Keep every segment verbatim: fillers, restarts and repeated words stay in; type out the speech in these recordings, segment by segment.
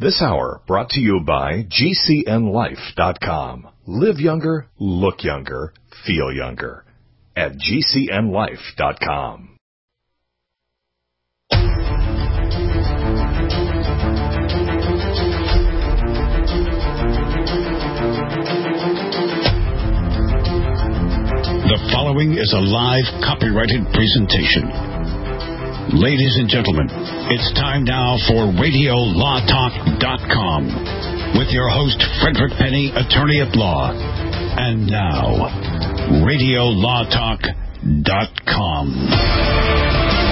This hour brought to you by G C N life dot com. Live younger, look younger, feel younger at G C N life dot com. The following is a live copyrighted presentation. Ladies and gentlemen, it's time now for radio law talk dot com with your host, Frederick Penny, attorney at law. And now, radio law talk dot com.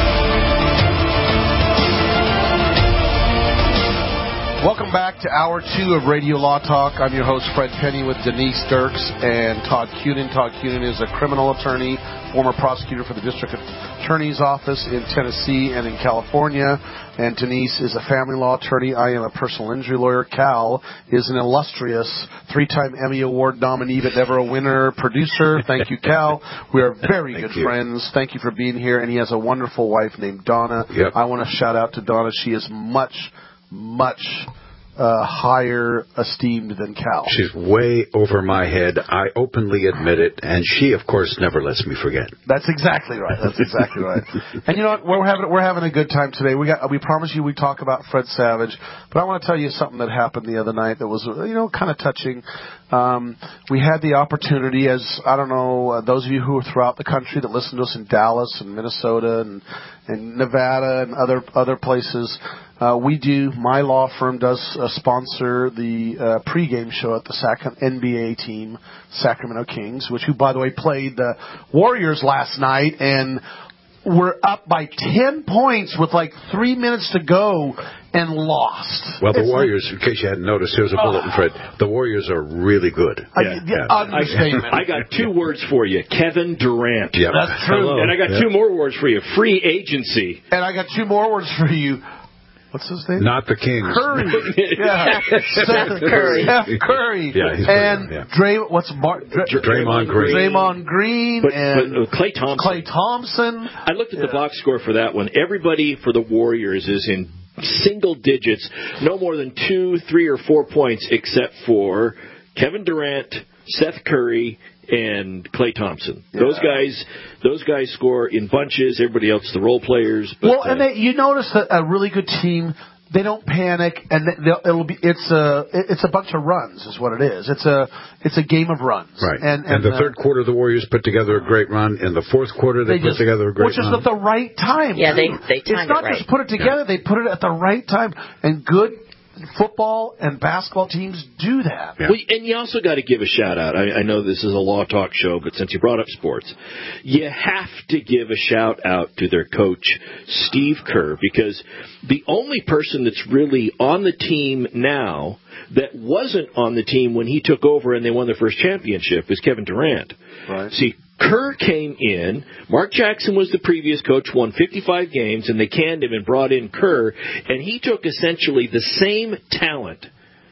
Welcome back to Hour two of Radio Law Talk. I'm your host, Fred Penny, with Denise Dirks and Todd Cunin. Todd Cunin is a criminal attorney, former prosecutor for the District Attorney's Office in Tennessee and in California. And Denise is a family law attorney. I am a personal injury lawyer. Cal is an illustrious three-time Emmy Award nominee but never a winner producer. Thank you, Cal. We are very good you. friends. Thank you for being here. And he has a wonderful wife named Donna. Yep. I want to shout out to Donna. She is much... much uh, higher esteemed than Cal. She's way over my head. I openly admit it, and she, of course, never lets me forget. That's exactly right. That's exactly right. And you know what? We're having we're having a good time today. We got we promise you we talk about Fred Savage, but I want to tell you something that happened the other night that was you know kind of touching. Um, we had the opportunity, as I don't know, uh, those of you who are throughout the country that listen to us in Dallas and Minnesota and, and Nevada and other other places. Uh, we do, my law firm does uh, sponsor the uh, pregame show at the Sac- N B A team, Sacramento Kings, which, who, by the way, played the Warriors last night, and were up by ten points with like three minutes to go and lost. Well, the it's Warriors, like, in case you hadn't noticed, here's a bulletin, Fred. The Warriors are really good. Yeah, yeah, yeah. Understatement. I got two words for you. Kevin Durant. Yep. That's true. Hello. And I got yep. two more words for you. Free agency. And I got two more words for you. What's his name? Not the Kings. Curry. Yeah. Seth Curry. Seth Curry. Yeah, he's and pretty, yeah. Dray, what's Mar- Dray, Draymond Green. Draymond Green. But, and but uh, Klay Thompson. Klay Thompson. I looked at yeah. the box score for that one. Everybody for the Warriors is in single digits, no more than two, three, or four points, except for Kevin Durant, Seth Curry, and Klay Thompson. Yeah. Those guys, those guys score in bunches. Everybody else, the role players. But, well, and they, you notice that a really good team, they don't panic, and it'll be it's a it's a bunch of runs, is what it is. It's a it's a game of runs. Right. And, and, and the uh, third quarter, the Warriors put together a great run. In the fourth quarter, they, they put just, together a great which run, which is at the right time. Yeah, they they It's timed not it right. just put it together; yeah. they put it at the right time, and good football and basketball teams do that. Yeah. Well, and you also got to give a shout out. I, I know this is a law talk show, but since you brought up sports, you have to give a shout out to their coach, Steve Kerr, because the only person that's really on the team now that wasn't on the team when he took over and they won their first championship is Kevin Durant. Right. See, Kerr came in. Mark Jackson was the previous coach, won fifty-five games, and they canned him and brought in Kerr, and he took essentially the same talent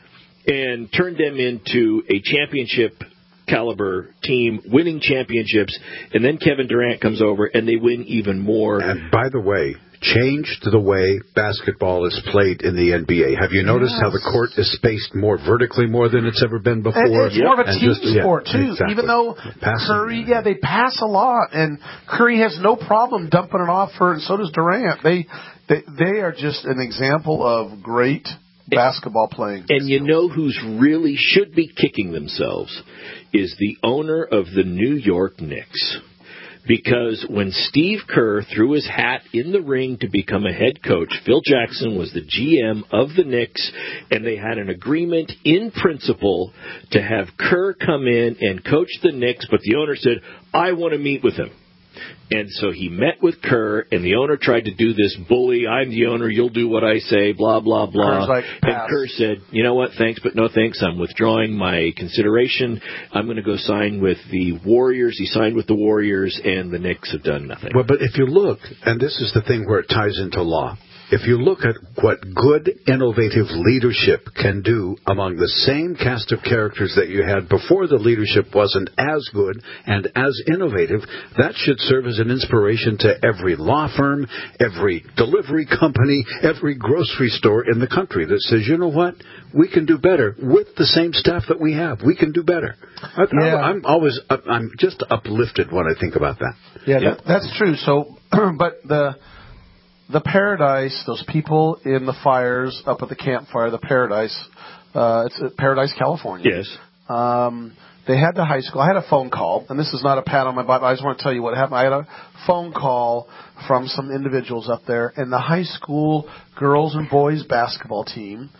and turned them into a championship caliber team, winning championships, and then Kevin Durant comes over and they win even more. And by the way, changed the way basketball is played in the N B A. Have you noticed yes. how the court is spaced more vertically more than it's ever been before? And it's yep. more of a and team just, sport, yeah, too. exactly. Even though Passing, Curry, yeah, they pass a lot, and Curry has no problem dumping it off for, and so does Durant. They, they, they are just an example of great basketball playing. And you know who's really should be kicking themselves is the owner of the New York Knicks. Because when Steve Kerr threw his hat in the ring to become a head coach, Phil Jackson was the G M of the Knicks, and they had an agreement in principle to have Kerr come in and coach the Knicks, but the owner said, I want to meet with him. And so he met with Kerr, and the owner tried to do this bully, I'm the owner, you'll do what I say, blah, blah, blah. Like, and Kerr said, you know what, thanks, but no thanks. I'm withdrawing my consideration. I'm going to go sign with the Warriors. He signed with the Warriors, and the Knicks have done nothing. Well, but if you look, and this is the thing where it ties into law, if you look at what good, innovative leadership can do among the same cast of characters that you had before the leadership wasn't as good and as innovative, that should serve as an inspiration to every law firm, every delivery company, every grocery store in the country that says, you know what, we can do better with the same staff that we have. We can do better. I, Yeah. I'm always, I'm just uplifted when I think about that. Yeah, that, that's true. So, but the the Paradise, those people in the fires up at the campfire, the Paradise, uh, it's at Paradise, California. Yes. Um, they had the high school. I had a phone call, and this is not a pat on my butt. I just want to tell you what happened. I had a phone call from some individuals up there, and the high school girls and boys basketball team.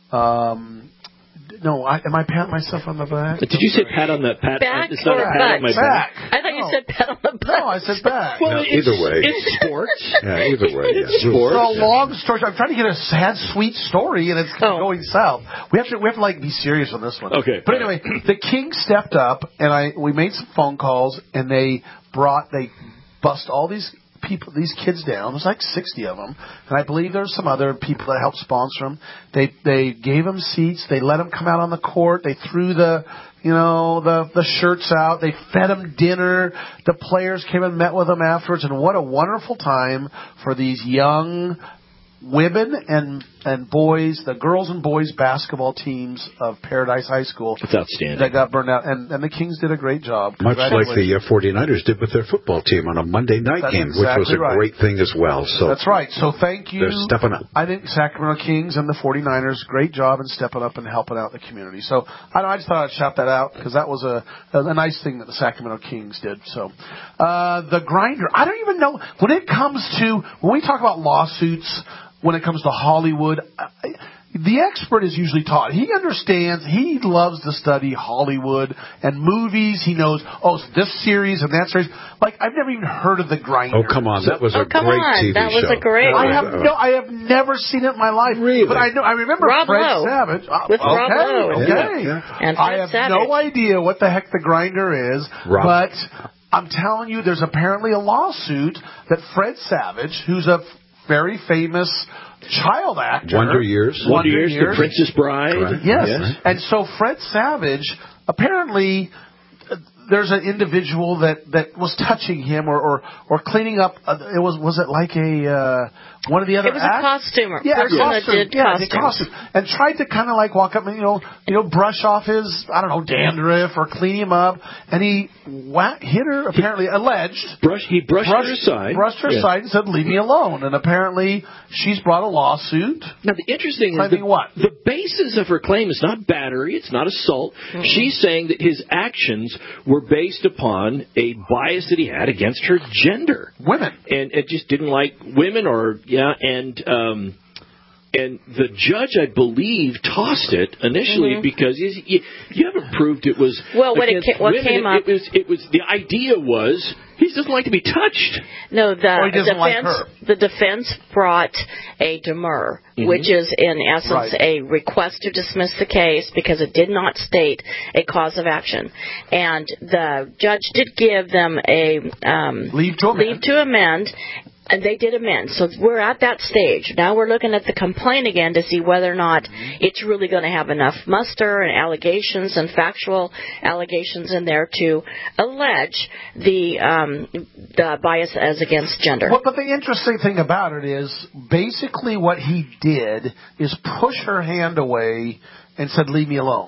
Um, no, I, am I patting myself on the back? Did you say pat on the pat? Back It's not or a pat on my butt? back. I thought you No. said pat on the butt. No, I said back. Well, No, it's, either way. it's sports. Yeah, either way. Yeah. It's sports. It's a long story. I'm trying to get a sad, sweet story, and it's Oh. going south. We have to, we have to like be serious on this one. Okay. But anyway, the Kings stepped up, and I we made some phone calls, and they brought they bust all these people, these kids down. There's like sixty of them, and I believe there's some other people that helped sponsor them. They they gave them seats. They let them come out on the court. They threw the you know the the shirts out. They fed them dinner. The players came and met with them afterwards, and what a wonderful time for these young women and and boys, the girls and boys basketball teams of Paradise High School It's outstanding. that got burned out, and, and the Kings did a great job. Much like the uh, 49ers did with their football team on a Monday night That's game, which was exactly a right. great thing as well. So That's right. So thank you. they're stepping up. I think Sacramento Kings and the 49ers, great job in stepping up and helping out the community. So I, I just thought I'd shout that out because that was a, a nice thing that the Sacramento Kings did. So uh, the grinder, I don't even know, when it comes to, when we talk about lawsuits, when it comes to Hollywood, I, the expert is usually taught. He understands. He loves to study Hollywood and movies. He knows, oh, it's this series and that series. Like, I've never even heard of The Grinder. Oh, come on. That was Oh, a come great on. T V That was show. a great I one. have no, I have never seen it in my life. Really? But I know, I remember Rob Fred Lowe. Savage. Uh, With okay, Rob Lowe. okay. Yeah, yeah. And I Fred have Savage. no idea what the heck The Grinder is, Rob. but I'm telling you, there's apparently a lawsuit that Fred Savage, who's a very famous child actor. Wonder Years. Wonder Years, The Princess Bride. Right. Yes. Yes. And so Fred Savage, apparently, uh, there's an individual that, that was touching him or, or, or cleaning up. Uh, it was was it like a uh, one of the other It was a acts? costumer. Yeah, Person a that costume. did yeah, the costumes. costume. And tried to kind of like walk up and, you know, you know, brush off his, I don't know, dandruff or clean him up. And he wha- hit her, apparently, alleged. Brush, he brushed, her aside. Brushed her Yeah. aside and said, leave me alone. And apparently, she's brought a lawsuit. Now, the interesting is Claiming the, what? the basis of her claim is not battery, it's not assault. Mm-hmm. She's saying that his actions were based upon a bias that he had against her gender. Women. And it just didn't like women or, yeah, and, um, and the judge, I believe, tossed it initially Mm-hmm. because you, you, you haven't proved it was Well, what it against ca- what women. came it, up- it was, it was, the idea was he doesn't like to be touched. No, the Or he doesn't like defense. her. The defense brought a demur, Mm-hmm. which is in essence Right. a request to dismiss the case because it did not state a cause of action, and the judge did give them a um, Leave to amend. leave to amend. And they did amend. So we're at that stage. Now we're looking at the complaint again to see whether or not it's really going to have enough muster and allegations and factual allegations in there to allege the um, the bias as against gender. Well, but the interesting thing about it is basically what he did is push her hand away and said, leave me alone.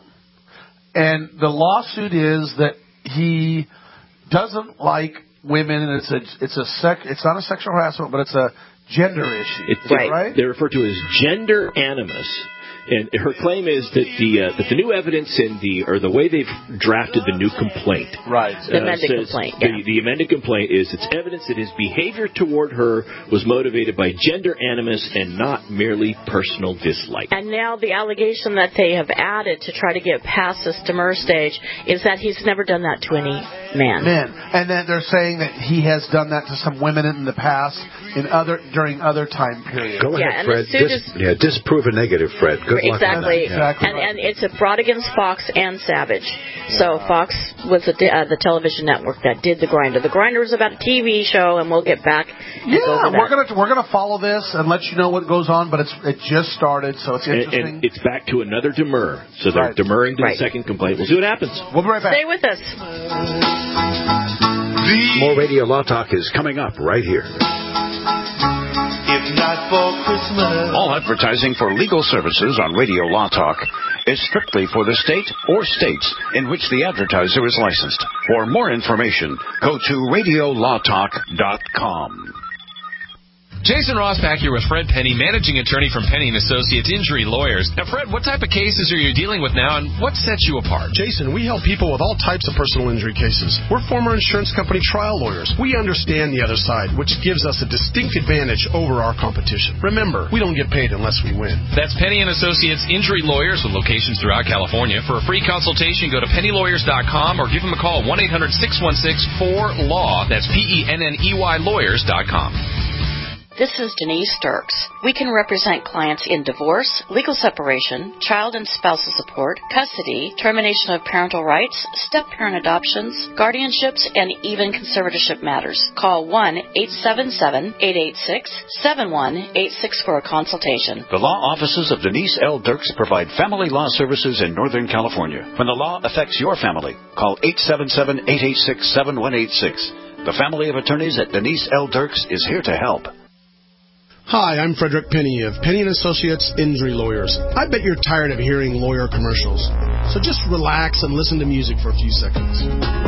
And the lawsuit is that he doesn't like women, and it's a it's a sec it's not a sexual harassment, but it's a gender issue, It's, Right. right? They're referred to as gender animus. And her claim is that the uh, that the new evidence in the or the way they've drafted the new complaint, Right. The amended says complaint, The, yeah. the amended complaint is it's evidence that his behavior toward her was motivated by gender animus and not merely personal dislike. And now the allegation that they have added to try to get past this demur stage is that he's never done that to any men. Men. And then they're saying that he has done that to some women in the past, in other during other time periods. Go Yeah, ahead, and Fred. the suit Dis- is- yeah, disprove a negative, Fred. Good luck on that. Exactly. Exactly and, right. and it's a brought against Fox and Savage. So Fox was the, uh, the television network that did The Grinder. The Grinder was about a T V show, and we'll get back and Yeah, go over that. we're gonna we're gonna follow this and let you know what goes on, but it's it just started, so it's And, interesting. and it's back to another demur. So they're Right. demurring to Right. the second complaint. We'll see what happens. We'll be right back. Stay with us. More Radio Law Talk is coming up right here. If not for Christmas. All advertising for legal services on Radio Law Talk is strictly for the state or states in which the advertiser is licensed. For more information, go to radio law talk dot com. Jason Rossback here with Fred Penny, managing attorney from Penny and Associates Injury Lawyers. Now, Fred, what type of cases are you dealing with now, and what sets you apart? Jason, we help people with all types of personal injury cases. We're former insurance company trial lawyers. We understand the other side, which gives us a distinct advantage over our competition. Remember, we don't get paid unless we win. That's Penny and Associates Injury Lawyers with locations throughout California. For a free consultation, go to penny lawyers dot com or give them a call, one eight hundred six one six four L A W. That's P E N N E Y lawyers dot com. This is Denise Dirks. We can represent clients in divorce, legal separation, child and spousal support, custody, termination of parental rights, step-parent adoptions, guardianships, and even conservatorship matters. Call one eight seven seven, eight eight six, seven one eight six for a consultation. The law offices of Denise L. Dirks provide family law services in Northern California. When the law affects your family, call eight seven seven, eight eight six, seven one eight six. The family of attorneys at Denise L. Dirks is here to help. Hi, I'm Frederick Penny of Penny and Associates Injury Lawyers. I bet you're tired of hearing lawyer commercials. So just relax and listen to music for a few seconds.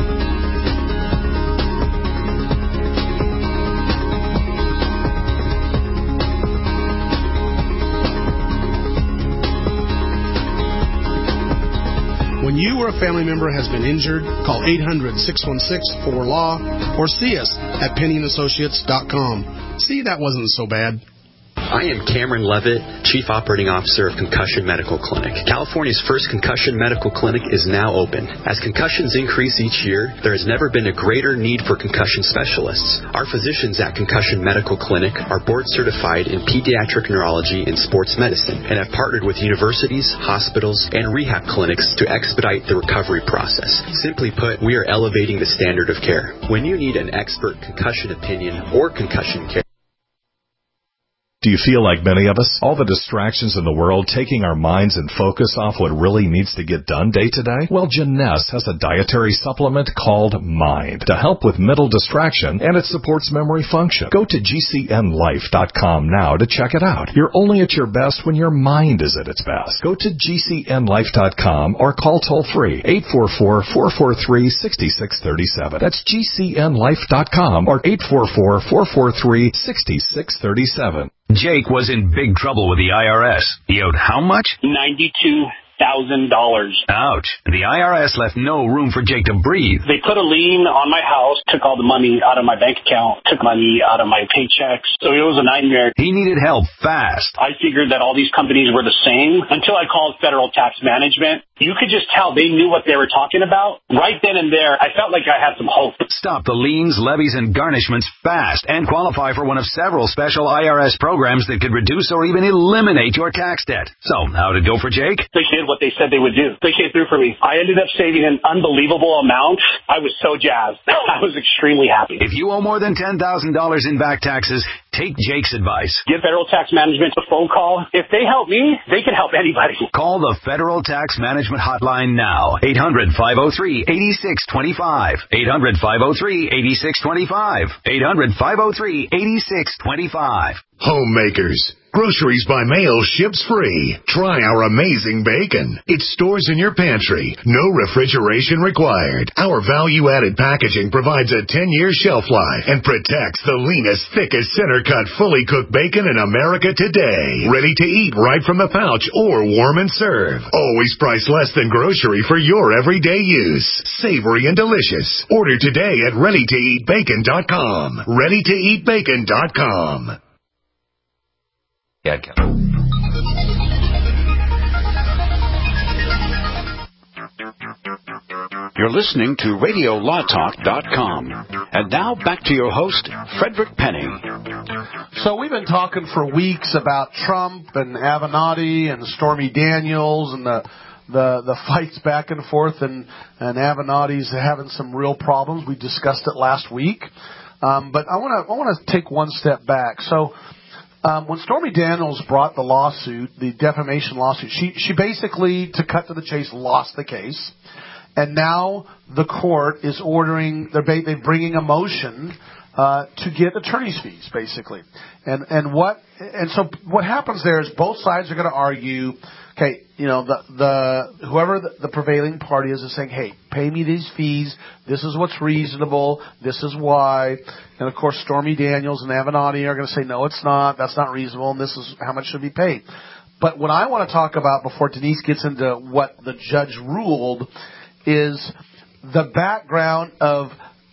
When you or a family member has been injured, call eight hundred, six one six, four L A W or see us at penny and associates dot com. See, that wasn't so bad. I am Cameron Levitt, Chief Operating Officer of Concussion Medical Clinic. California's first concussion medical clinic is now open. As concussions increase each year, there has never been a greater need for concussion specialists. Our physicians at Concussion Medical Clinic are board certified in pediatric neurology and sports medicine and have partnered with universities, hospitals, and rehab clinics to expedite the recovery process. Simply put, we are elevating the standard of care. When you need an expert concussion opinion or concussion care, Do you feel like many of us? All the distractions in the world taking our minds and focus off what really needs to get done day to day? Well, Jeunesse has a dietary supplement called Mind to help with mental distraction, and it supports memory function. Go to G C N life dot com now to check it out. You're only at your best when your mind is at its best. Go to G C N life dot com or call toll-free eight four four, four four three, six six three seven. That's G C N life dot com or eight four four, four four three, six six three seven. Jake was in big trouble with the I R S. He owed how much? ninety-two thousand dollars. Ouch. The I R S left no room for Jake to breathe. They put a lien on my house, took all the money out of my bank account, took money out of my paychecks. So it was a nightmare. He needed help fast. I figured that all these companies were the same until I called Federal Tax Management. You could just tell they knew what they were talking about. Right then and there, I felt like I had some hope. Stop the liens, levies, and garnishments fast and qualify for one of several special I R S programs that could reduce or even eliminate your tax debt. So, how'd it go for Jake? They did what they said they would do. They came through for me. I ended up saving an unbelievable amount. I was so jazzed. I was extremely happy. If you owe more than ten thousand dollars in back taxes, take Jake's advice. Give Federal Tax Management a phone call. If they help me, they can help anybody. Call the Federal Tax Management Hotline now. eight hundred, five oh three, eight six two five. eight hundred, five oh three, eight six two five. eight hundred, five oh three, eight six two five. Homemakers. Groceries by mail ships free. Try our amazing bacon. It stores in your pantry. No refrigeration required. Our value-added packaging provides a ten-year shelf life and protects the leanest, thickest, center-cut, fully cooked bacon in America today. Ready to eat right from the pouch or warm and serve. Always priced less than grocery for your everyday use. Savory and delicious. Order today at ready to eat bacon dot com. ready to eat bacon dot com. Ad count. You're listening to radio law talk dot com. And now back to your host, Frederick Penny. So we've been talking for weeks about Trump and Avenatti and Stormy Daniels and the the, the fights back and forth, and, and Avenatti's having some real problems. We discussed it last week. Um, but I want to I want to take one step back. So um, when Stormy Daniels brought the lawsuit, the defamation lawsuit, she she basically, to cut to the chase, lost the case. And now the court is ordering, they're, they're bringing a motion uh, to get attorney's fees, basically. And and what and so what happens there is both sides are going to argue. Okay, you know, the the whoever the, the prevailing party is is saying, hey, pay me these fees. This is what's reasonable. This is why. And of course, Stormy Daniels and Avenatti are going to say, no, it's not. That's not reasonable. And this is how much should be paid. But what I want to talk about before Denise gets into what the judge ruled is the background of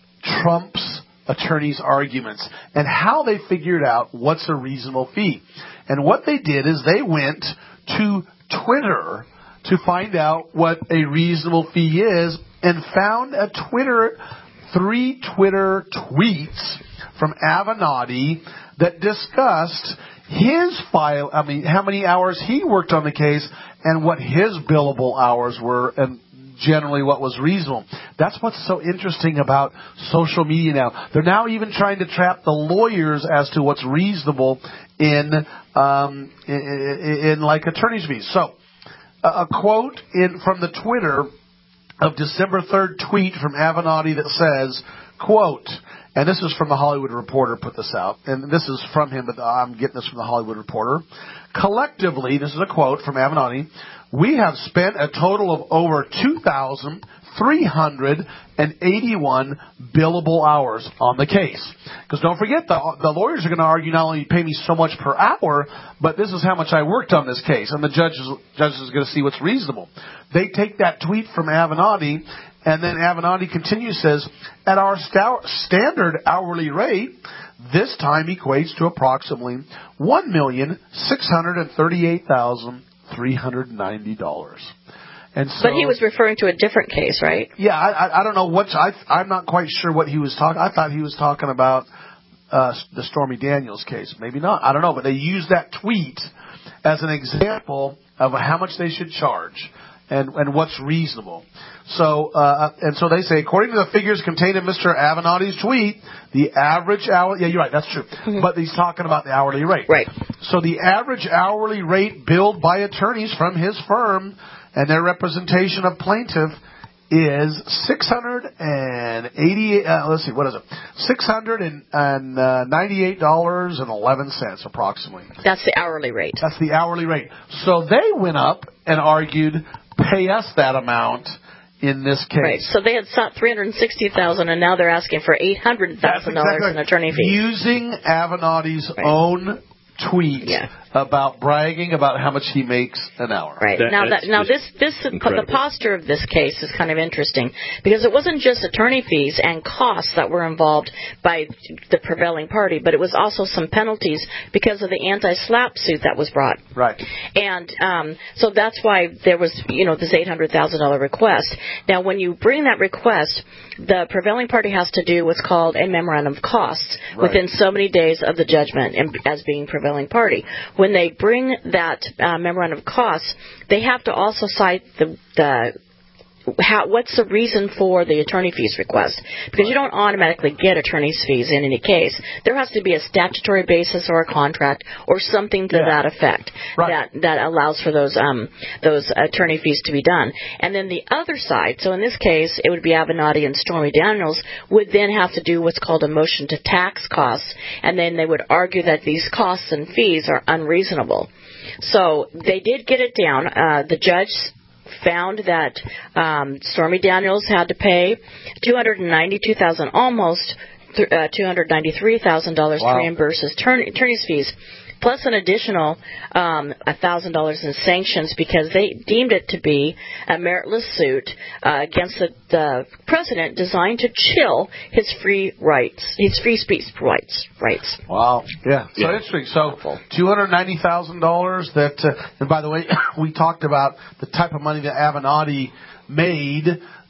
Trump's attorneys' arguments and how they figured out what's a reasonable fee. And what they did is they went to Twitter to find out what a reasonable fee is and found a Twitter, three Twitter tweets from Avenatti that discussed his file, I mean, how many hours he worked on the case and what his billable hours were and generally what was reasonable. That's what's so interesting about social media now. They're now even trying to trap the lawyers as to what's reasonable in um, in, in, in like attorney's fees. So, a quote in from the Twitter of December third tweet from Avenatti that says, quote, and this is from the Hollywood Reporter put this out, and this is from him, but I'm getting this from the Hollywood Reporter. Collectively, this is a quote from Avenatti, we have spent a total of over two thousand three hundred eighty-one billable hours on the case. Because don't forget, the, the lawyers are going to argue not only pay me so much per hour, but this is how much I worked on this case. And the judge is, judge is going to see what's reasonable. They take that tweet from Avenatti, and then Avenatti continues, says, at our sta- standard hourly rate, this time equates to approximately one million six hundred thirty-eight thousand three hundred ninety dollars. And so, but he was referring to a different case, right? Yeah, I, I, I don't know what I, I'm not quite sure what he was talking. I thought he was talking about uh, the Stormy Daniels case. Maybe not. I don't know. But they used that tweet as an example of how much they should charge and and what's reasonable. So uh, and so they say, according to the figures contained in Mister Avenatti's tweet, the average hour. Yeah, you're right. That's true. Mm-hmm. But he's talking about the hourly rate. Right. So the average hourly rate billed by attorneys from his firm and their representation of plaintiff is six hundred eighty-eight. Uh, let's see, what is it? Six hundred and ninety-eight dollars and eleven cents, approximately. That's the hourly rate. That's the hourly rate. So they went up and argued, pay us that amount in this case. Right. So they had sought three hundred sixty thousand, and now they're asking for eight hundred thousand dollars exactly in attorney fees. Using Avenatti's right. own tweet yeah. about bragging about how much he makes an hour. Right. That, now, that, now this, this the posture of this case is kind of interesting because it wasn't just attorney fees and costs that were involved by the prevailing party, but it was also some penalties because of the anti-SLAPP suit that was brought. Right. And um, so that's why there was, you know, this eight hundred thousand dollars request. Now, when you bring that request, the prevailing party has to do what's called a memorandum of costs right. within so many days of the judgment as being prevailing party. When they bring that uh, memorandum of costs, they have to also cite the, the how, what's the reason for the attorney fees request? Because you don't automatically get attorney's fees in any case. There has to be a statutory basis or a contract or something to yeah. that effect right. that that allows for those um those attorney fees to be done. And then the other side, so in this case, it would be Avenatti and Stormy Daniels would then have to do what's called a motion to tax costs, and then they would argue that these costs and fees are unreasonable. So they did get it down. Uh, the judge found that um, Stormy Daniels had to pay two hundred ninety-two thousand dollars, almost th- uh, two hundred ninety-three thousand dollars wow. to reimburse his turn- attorney's fees, plus an additional um, one thousand dollars in sanctions because they deemed it to be a meritless suit uh, against the, the president designed to chill his free rights, his free speech rights. rights. Wow. Yeah. So yeah. interesting. So two hundred ninety thousand dollars that, uh, and by the way, we talked about the type of money that Avenatti made uh,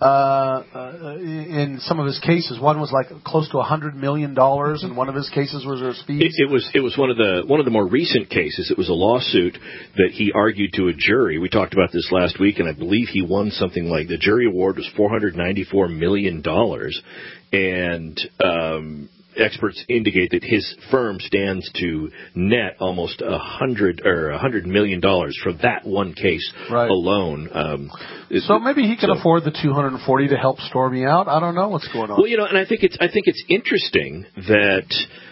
uh, in some of his cases. One was like close to a hundred million dollars, and one of his cases was his fees. It, it was it was one of the one of the more recent cases. It was a lawsuit that he argued to a jury. We talked about this last week, and I believe he won something like the jury award was four hundred ninety-four million dollars, and um, experts indicate that his firm stands to net almost a hundred or a hundred million dollars for that one case right. alone. Um, so maybe he can so, afford the two hundred forty to help Stormy out. I don't know what's going on. Well, you know, and I think it's I think it's interesting that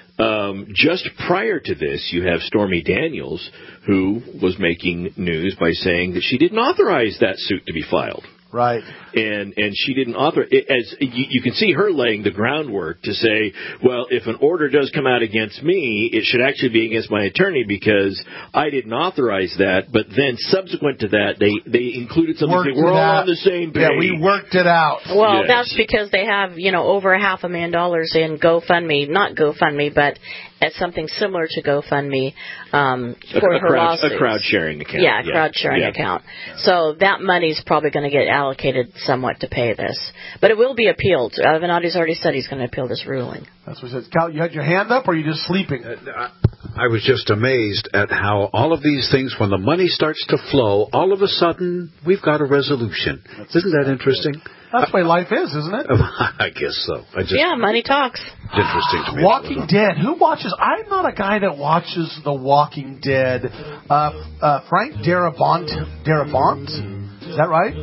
um, just prior to this, you have Stormy Daniels, who was making news by saying that she didn't authorize that suit to be filed. Right. And and she didn't author it, as you, you can see her laying the groundwork to say, well, if an order does come out against me, it should actually be against my attorney because I didn't authorize that. But then subsequent to that, they, they included something worked saying we're all out. on the same page. Yeah, we worked it out. Well, yes. that's because they have, you know, over a half a million dollars in GoFundMe, not GoFundMe, but at something similar to GoFundMe um, for a, a her crowd, lawsuits. A crowd sharing account. Yeah, a crowd sharing yeah. account. So that money's probably going to get allocated somewhat to pay this. But it will be appealed. Uh, Venati's already said he's going to appeal this ruling. That's what he says. Cal, you had your hand up, or are you just sleeping? Uh, I was just amazed at how all of these things, when the money starts to flow, all of a sudden, we've got a resolution. That's Isn't that interesting? That's the way life is, isn't it? I guess so. I just, yeah, money talks. It's interesting to me. Walking Dead. Who watches? I'm not a guy that watches The Walking Dead. Uh, uh, Frank Darabont. Darabont? Is that right?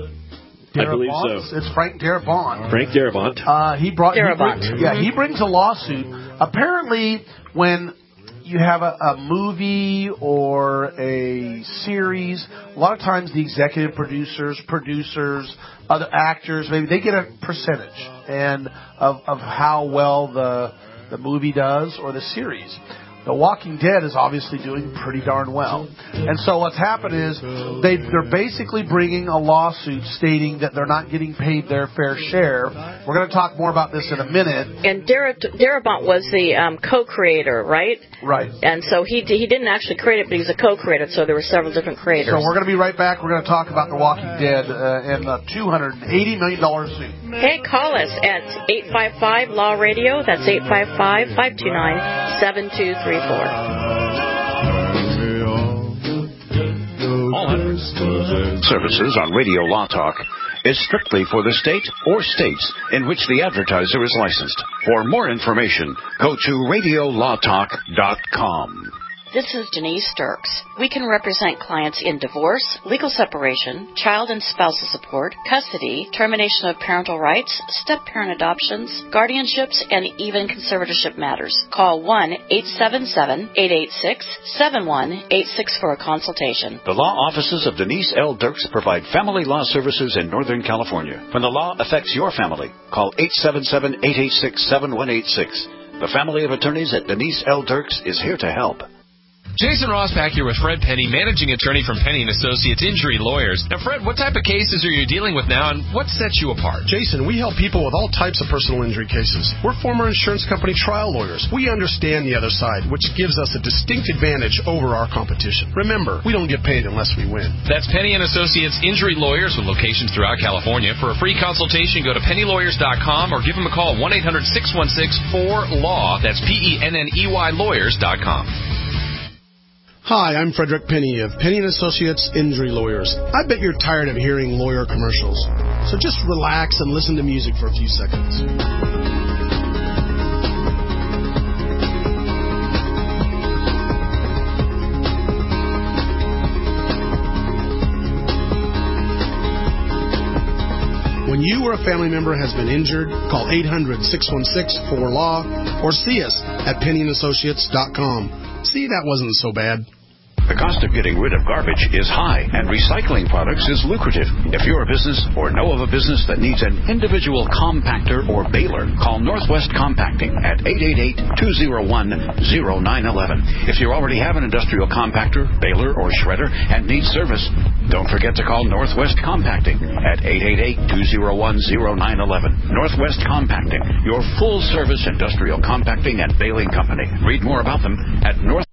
I believe so. It's Frank Darabont. Frank Darabont. Uh, he brought. Darabont. He brings, yeah, he brings a lawsuit. Apparently, when you have a, a movie or a series, a lot of times the executive producers, producers, other actors, maybe they get a percentage and of, of how well the the movie does or the series. The Walking Dead is obviously doing pretty darn well. And so what's happened is they, they're basically bringing a lawsuit stating that they're not getting paid their fair share. We're going to talk more about this in a minute. And Dar- Darabont was the um, co-creator, right? Right. And so he he didn't actually create it, but he was a co-creator, so there were several different creators. So we're going to be right back. We're going to talk about The Walking Dead uh, and the two hundred eighty million dollars suit. Hey, call us at eight five five Law Radio. That's eight five five, five two nine, seven two three four. All services on Radio Law Talk is strictly for the state or states in which the advertiser is licensed. For more information, go to radio law talk dot com. This is Denise Dirks. We can represent clients in divorce, legal separation, child and spousal support, custody, termination of parental rights, step-parent adoptions, guardianships, and even conservatorship matters. Call one eight seven seven, eight eight six, seven one eight six for a consultation. The law offices of Denise L. Dirks provide family law services in Northern California. When the law affects your family, call eight seven seven, eight eight six, seven one eight six. The family of attorneys at Denise L. Dirks is here to help. Jason Rosbach here with Fred Penny, managing attorney from Penny and Associates Injury Lawyers. Now, Fred, what type of cases are you dealing with now, and what sets you apart? Jason, we help people with all types of personal injury cases. We're former insurance company trial lawyers. We understand the other side, which gives us a distinct advantage over our competition. Remember, we don't get paid unless we win. That's Penny and Associates Injury Lawyers with locations throughout California. For a free consultation, go to penny lawyers dot com or give them a call, one eight hundred, six one six, four, L A W. That's P E N N E Y lawyers dot com. Hi, I'm Frederick Penny of Penny and Associates Injury Lawyers. I bet you're tired of hearing lawyer commercials. So just relax and listen to music for a few seconds. When you or a family member has been injured, call eight hundred, six one six, four, L A W or see us at penny and associates dot com. See, that wasn't so bad. The cost of getting rid of garbage is high, and recycling products is lucrative. If you're a business or know of a business that needs an individual compactor or baler, call Northwest Compacting at eight eight eight, two oh one, oh nine one one. If you already have an industrial compactor, baler, or shredder and need service, don't forget to call Northwest Compacting at eight eight eight, two oh one, oh nine one one. Northwest Compacting, your full-service industrial compacting and baling company. Read more about them at North.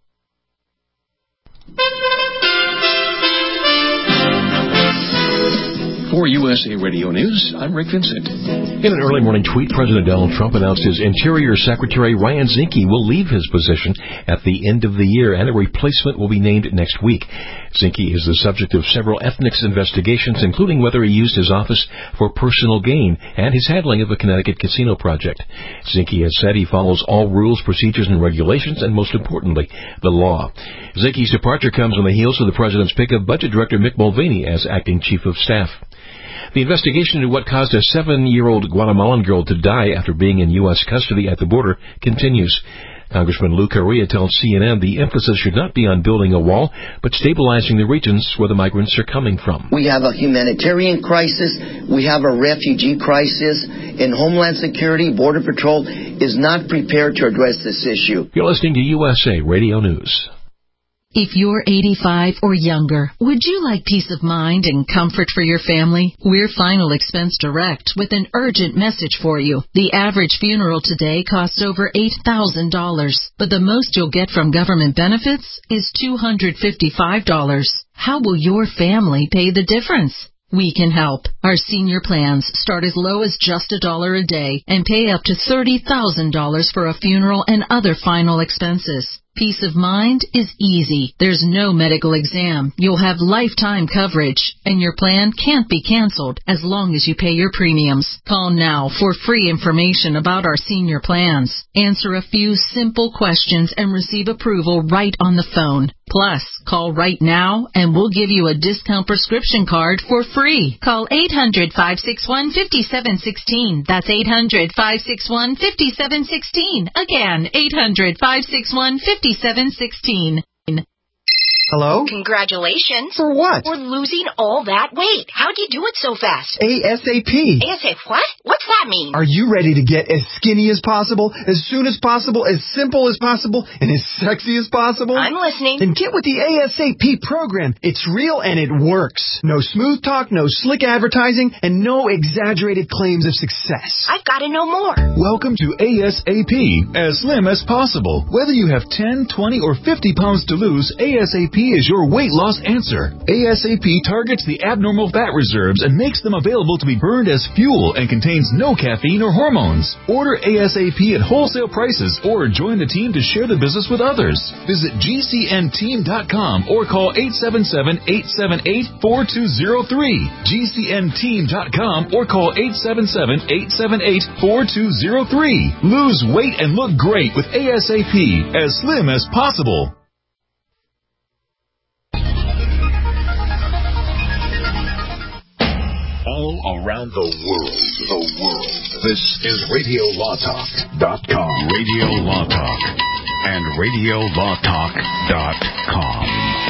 For U S A Radio News, I'm Rick Vincent. In an early morning tweet, President Donald Trump announced his Interior Secretary Ryan Zinke will leave his position at the end of the year, and a replacement will be named next week. Zinke is the subject of several ethics investigations, including whether he used his office for personal gain and his handling of the Connecticut casino project. Zinke has said he follows all rules, procedures, and regulations, and most importantly, the law. Zinke's departure comes on the heels of the president's pick of Budget Director Mick Mulvaney as acting chief of staff. The investigation into what caused a seven-year-old Guatemalan girl to die after being in U S custody at the border continues. Congressman Lou Correa tells C N N the emphasis should not be on building a wall, but stabilizing the regions where the migrants are coming from. We have a humanitarian crisis. We have a refugee crisis. And Homeland Security, Border Patrol is not prepared to address this issue. You're listening to U S A Radio News. If you're eighty-five or younger, would you like peace of mind and comfort for your family? We're Final Expense Direct with an urgent message for you. The average funeral today costs over eight thousand dollars, but the most you'll get from government benefits is two hundred fifty-five dollars. How will your family pay the difference? We can help. Our senior plans start as low as just a dollar a day and pay up to thirty thousand dollars for a funeral and other final expenses. Peace of mind is easy. There's no medical exam. You'll have lifetime coverage, and your plan can't be canceled as long as you pay your premiums. Call now for free information about our senior plans. Answer a few simple questions and receive approval right on the phone. Plus, call right now and we'll give you a discount prescription card for free. Call eight hundred, five six one, five seven one six. That's eight hundred, five six one, five seven one six. Again, eight hundred, five six one, five seven one six. Hello? Congratulations. For what? For losing all that weight. How'd you do it so fast? ASAP. ASAP what? What's that mean? Are you ready to get as skinny as possible, as soon as possible, as simple as possible, and as sexy as possible? I'm listening. Then get with the ASAP program. It's real and it works. No smooth talk, no slick advertising, and no exaggerated claims of success. I've got to know more. Welcome to ASAP, as slim as possible. Whether you have ten, twenty, or fifty pounds to lose, ASAP is your weight loss answer. ASAP targets the abnormal fat reserves and makes them available to be burned as fuel and contains no caffeine or hormones. Order ASAP at wholesale prices or join the team to share the business with others. Visit G C N team dot com or call eight seven seven, eight seven eight, four two zero three. G C N team dot com or call eight seven seven, eight seven eight, four two zero three. Lose weight and look great with ASAP, as slim as possible. All around the world, the world. This is Radio Law Talk dot com. Radio Law Talk and Radio Law Talk dot com.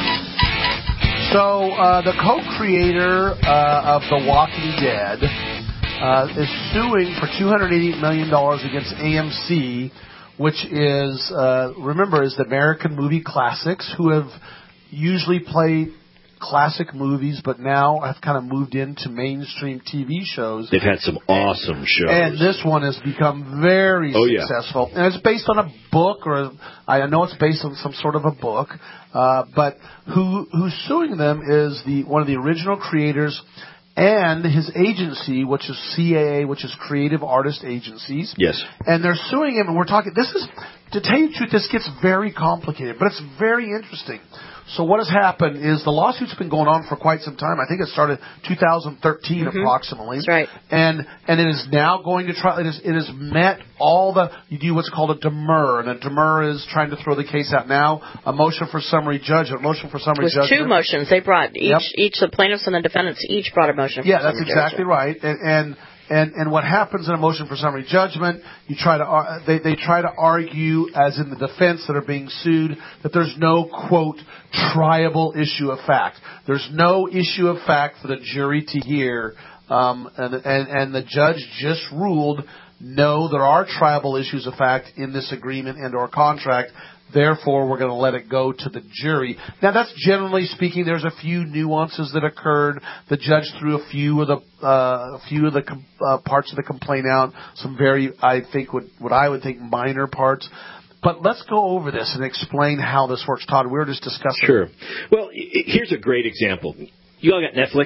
So, uh, the co-creator uh, of The Walking Dead uh, is suing for two hundred eighty million dollars against A M C, which is, uh, remember, is the American Movie Classics, who have usually played classic movies, but now have kind of moved into mainstream T V shows. They've had some awesome shows. And this one has become very oh, successful. Yeah. And it's based on a book, or a, I know it's based on some sort of a book, uh, but who who's suing them is the one of the original creators and his agency, which is C A A, which is Creative Artist Agencies. Yes. And they're suing him, and we're talking, this is, to tell you the truth, this gets very complicated, but it's very interesting. So what has happened is the lawsuit's been going on for quite some time. I think it started two thousand thirteen mm-hmm. approximately. That's right. And and it is now going to try. It, is, it has met all the. You do what's called a demur, and a demur is trying to throw the case out now. A motion for summary judgment. Motion for summary judgment. It was judgment. two motions they brought. Each Yep. each the plaintiffs and the defendants each brought a motion. For yeah, that's summary exactly judgment. right. And. and And and what happens in a motion for summary judgment? You try to uh, they they try to argue, as in the defense that are being sued, that there's no quote triable issue of fact. There's no issue of fact for the jury to hear, um, and and and the judge just ruled no, there are triable issues of fact in this agreement and or contract. Therefore, we're going to let it go to the jury. Now, that's generally speaking. There's a few nuances that occurred. The judge threw a few of the uh, a few of the com- uh, parts of the complaint out. Some very, I think, what what I would think minor parts. But let's go over this and explain how this works, Todd. We were just discussing. Sure. Well, here's a great example. You all got Netflix?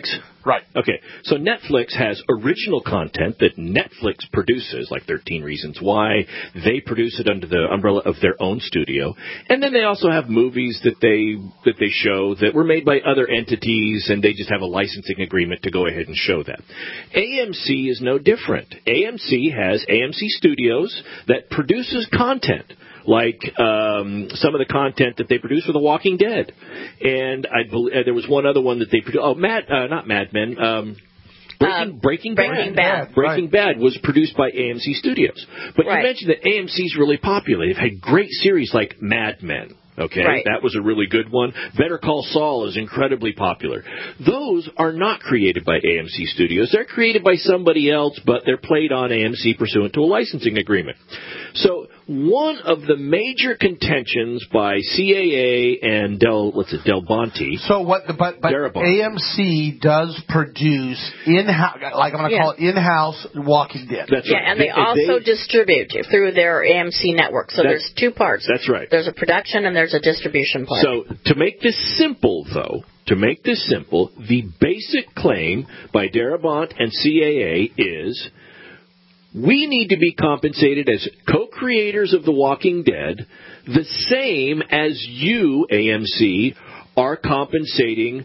Right. Okay. So Netflix has original content that Netflix produces, like thirteen Reasons Why. They produce it under the umbrella of their own studio. And then they also have movies that they that they show that were made by other entities, and they just have a licensing agreement to go ahead and show that. A M C is no different. A M C has A M C Studios that produces content, like um, some of the content that they produce for The Walking Dead. And I believe, uh, there was one other one that they produced. Oh, Mad, uh, not Mad Men. Um, Breaking, uh, Breaking, Breaking Bad. Bad. Breaking Right. Bad was produced by A M C Studios. But Right. you mentioned that A M C's really popular. They've had great series like Mad Men. Okay, Right. that was a really good one. Better Call Saul is incredibly popular. Those are not created by A M C Studios. They're created by somebody else, but they're played on A M C pursuant to a licensing agreement. So one of the major contentions by C A A and Del, what's it, Del Bonte. So what? The, but but Darabont. A M C does produce in-house, like I'm going to Yeah. call it in-house Walking Dead. That's yeah, right. and they, They- also they- distribute through their A M C network. So That's- there's two parts. That's right. There's a production and there's a distribution part. So, to make this simple, though, to make this simple, the basic claim by Darabont and C A A is we need to be compensated as co-creators of The Walking Dead the same as you, A M C, are compensating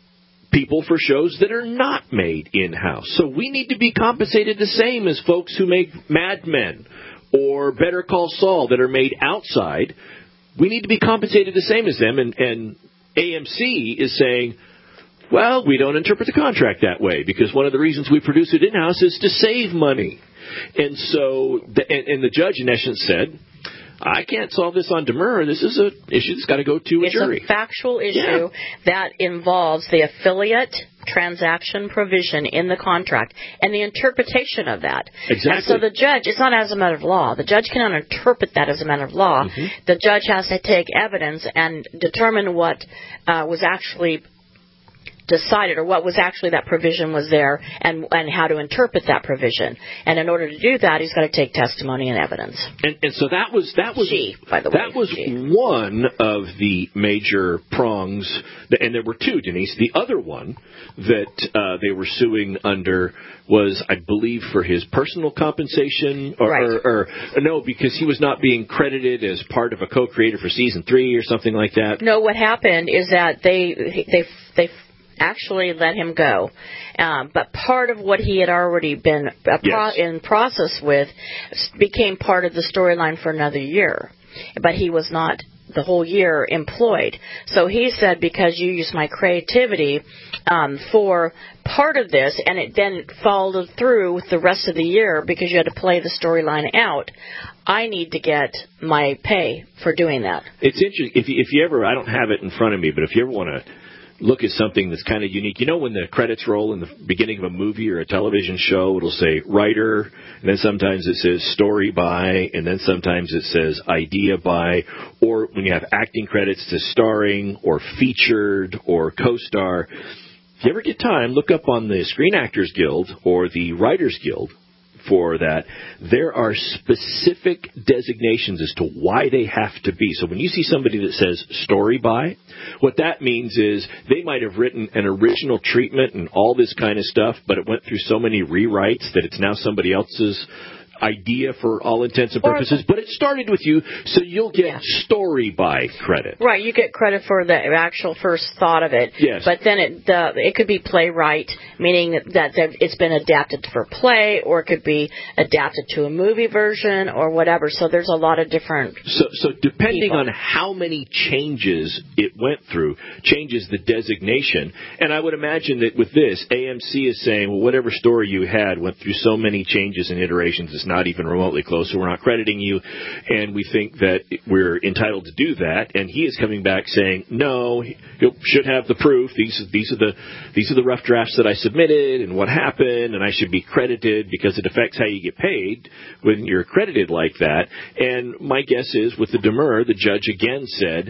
people for shows that are not made in-house. So we need to be compensated the same as folks who make Mad Men or Better Call Saul that are made outside. We need to be compensated the same as them, and, and A M C is saying, well, we don't interpret the contract that way, because one of the reasons we produce it in-house is to save money. And so, the, and, and the judge in essence said, I can't solve this on demurrer. This is an issue that's got to go to a it's jury. a factual issue Yeah. that involves the affiliate transaction provision in the contract and the interpretation of that. Exactly. And so the judge, it's not as a matter of law. The judge cannot interpret that as a matter of law. Mm-hmm. The judge has to take evidence and determine what uh, was actually decided, or what was actually that provision was there, and and how to interpret that provision. And in order to do that, he's got to take testimony and evidence. And, and so that was that was She, by the that way, was she. one of the major prongs, and there were two, Denise. The other one that uh, they were suing under was, I believe, for his personal compensation, or, Right. or, or no, because he was not being credited as part of a co-creator for season three or something like that. No, what happened is that they they they actually let him go. Um, but part of what he had already been uh, pro- Yes. in process with became part of the storyline for another year. But he was not the whole year employed. So he said, because you used my creativity um, for part of this, and it then followed through with the rest of the year because you had to play the storyline out, I need to get my pay for doing that. It's interesting. If you, if you ever, I don't have it in front of me, but if you ever want to look at something that's kind of unique. You know when the credits roll in the beginning of a movie or a television show, it'll say writer, and then sometimes it says story by, and then sometimes it says idea by, or when you have acting credits to starring or featured or co-star. If you ever get time, look up on the Screen Actors Guild or the Writers Guild for that. There are specific designations as to why they have to be. So when you see somebody that says story by, what that means is they might have written an original treatment and all this kind of stuff, but it went through so many rewrites that it's now somebody else's idea for all intents and purposes, but it started with you, so you'll get yeah. story by credit. Right, you get credit for the actual first thought of it. Yes. But then it the, it could be playwright, meaning that it's been adapted for play, or it could be adapted to a movie version or whatever. So there's a lot of different. So, so depending people. on how many changes it went through, changes the designation. And I would imagine that with this, A M C is saying, well, whatever story you had went through so many changes and iterations, it's not even remotely close, so we're not crediting you, and we think that we're entitled to do that. And he is coming back saying, no, you should have the proof. These these are the these are the rough drafts that I submitted, and what happened, and I should be credited because it affects how you get paid when you're credited like that. And my guess is, with the demur, the judge again said,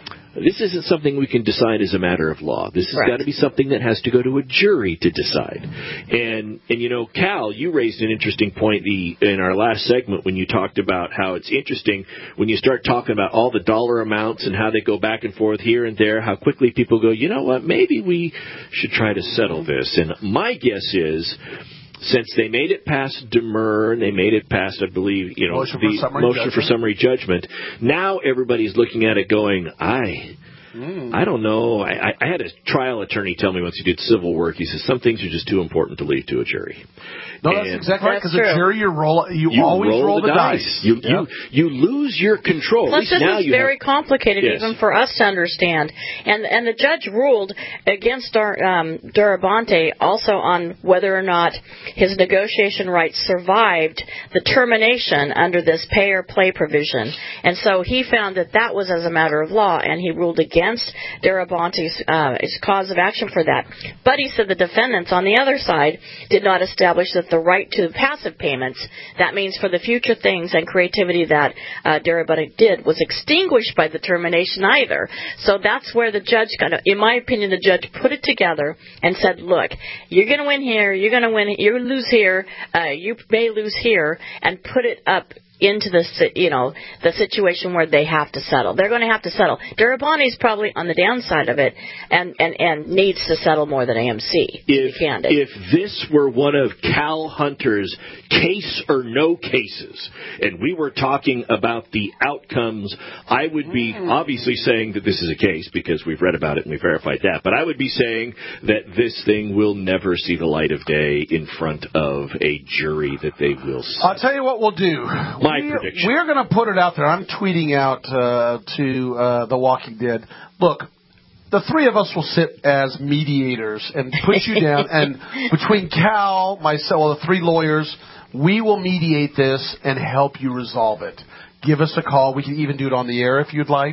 This isn't something we can decide as a matter of law. This has Correct. got to be something that has to go to a jury to decide. And, and you know, Cal, you raised an interesting point the, in our last segment when you talked about how it's interesting when you start talking about all the dollar amounts and how they go back and forth here and there, how quickly people go, you know what, maybe we should try to settle this. And my guess is, since they made it past demur and they made it past, I believe, you know, motion the for summary motion judgment. for summary judgment, now everybody's looking at it going, I... Mm. I don't know. I, I had a trial attorney tell me once he did civil work, he says some things are just too important to leave to a jury. No, that's and exactly right, because true. a jury, you roll, you, you always roll, roll the, the dice. dice. You, Yeah. you you lose your control. Plus, At least this now is you very have, complicated yes. even for us to understand. And and the judge ruled against our, um, Durabante also on whether or not his negotiation rights survived the termination under this pay or play provision. And so he found that that was as a matter of law, and he ruled against Durabante's uh, his cause of action for that. But he said the defendants on the other side did not establish that the right to passive payments, that means for the future things and creativity that uh, Durabante did, was extinguished by the termination either. So that's where the judge kind of, in my opinion, the judge put it together and said, look, you're going to win here, you're going to win, you lose here, uh, you may lose here, and put it up into the, you know, the situation where they have to settle. They're going to have to settle. Durabante's probably on the downside of it and, and, and needs to settle more than A M C, to if, be candid. If this were one of Cal Hunter's case or no cases, and we were talking about the outcomes, I would be mm. obviously saying that this is a case because we've read about it and we verified that, but I would be saying that this thing will never see the light of day in front of a jury that they will see. I'll tell you what we'll do. My we, prediction. We're going to put it out there. I'm tweeting out uh, to uh, The Walking Dead. Look, the three of us will sit as mediators and put you down. And between Cal, myself, well, the three lawyers, we will mediate this and help you resolve it. Give us a call. We can even do it on the air if you'd like.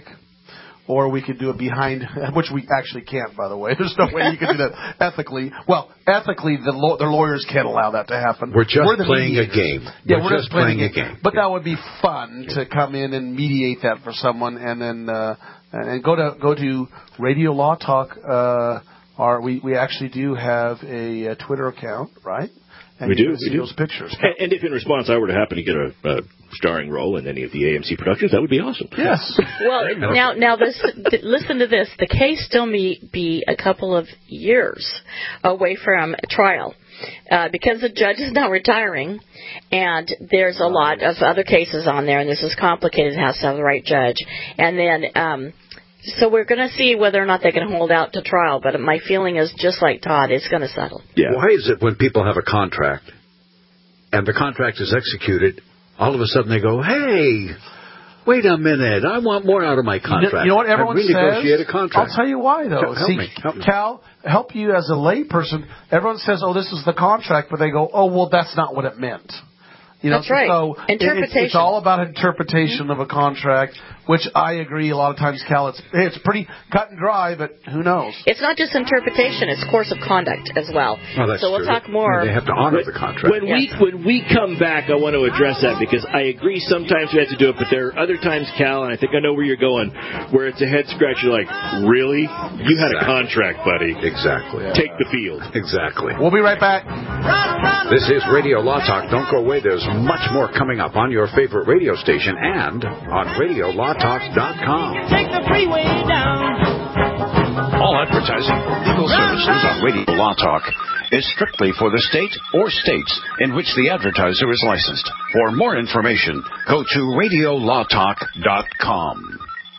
Or we could do it behind, which we actually can't, by the way. There's no way you can do that ethically. Well, ethically, the law, their lawyers can't allow that to happen. We're just we're the playing mediators. a game. Yeah, we're, we're just, just playing, playing a game. game. But that would be fun to come in and mediate that for someone, and then uh, and go to go to Radio Law Talk. Uh, our, we we actually do have a, a Twitter account, right? And we you do. can see we do. those pictures. And, and if in response I were to happen to get a, a starring role in any of the A M C productions, that would be awesome. Yes. Well, now, now this, th- listen to this. The case still may be a couple of years away from trial. Uh, because the judge is now retiring, and there's a lot of other cases on there, and this is complicated, it has to have the right judge. And then, um, so we're going to see whether or not they can hold out to trial, but my feeling is just like Todd, it's going to settle. Yeah. Why is it when people have a contract, and the contract is executed, all of a sudden they go, hey, wait a minute, I want more out of my contract. You know what everyone I renegotiate says? a contract. I'll tell you why, though. Help See, me, help me. Cal, help you as a layperson. Everyone says, oh, this is the contract, but they go, oh, well, that's not what it meant. You know, That's right. So Interpretation. It's, it's all about interpretation mm-hmm. of a contract, which I agree a lot of times, Cal, it's, it's pretty cut and dry, but who knows? It's not just interpretation, it's course of conduct as well. Oh, that's so we'll true. talk more. They have to honor the contract. When yes. we when we come back, I want to address that because I agree sometimes we have to do it, but there are other times, Cal, and I think I know where you're going, where it's a head scratch. You're like, really? You had a contract, buddy. Exactly. Take the field. Exactly. We'll be right back. This is Radio Law Talk. Don't go away. There's much more coming up on your favorite radio station and on radio law talk dot com. Take the freeway down. All advertising or legal services on Radio Law Talk is strictly for the state or states in which the advertiser is licensed. For more information, go to radio law talk dot com.